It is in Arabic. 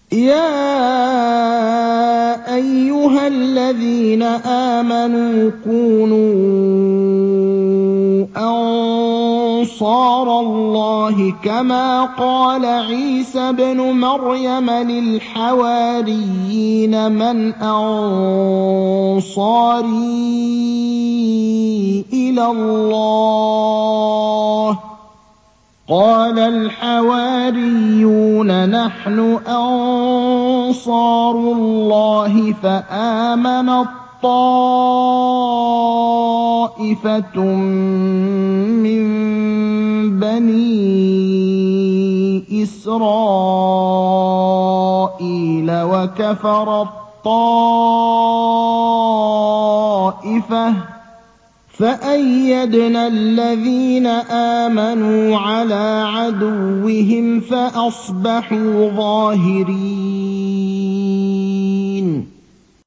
يَا أَيُّهَا الَّذِينَ آمَنُوا كُونُوا أَنصَارَ اللَّهِ كَمَا قَالَ عِيسَى ابْنُ مَرْيَمَ لِلْحَوَارِيِّينَ مَنْ أَنصَارِي إِلَى اللَّهِ ۖ قَالَ الْحَوَارِيُّونَ نَحْنُ أَنصَارُ اللَّهِ فَآمَنَت طَّائِفَةٌ مِّن بَنِي إِسْرَائِيلَ وَكَفَرَت طَّائِفَةٌ فَأَيَّدْنَا الَّذِينَ آمَنُوا عَلَىٰ عَدُوِّهِمْ فَأَصْبَحُوا ظَاهِرِينَ